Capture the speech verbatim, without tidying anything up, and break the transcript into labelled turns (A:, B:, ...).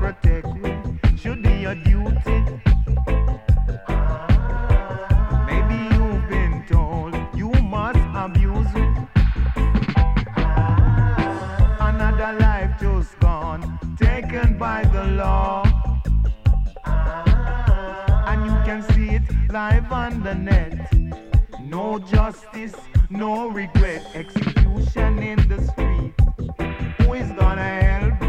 A: protect me should be your duty. Maybe you've been told you must abuse me. Another life just gone, taken by the law. And you can see it live on the net. No justice, no regret, execution in the street. Who is gonna help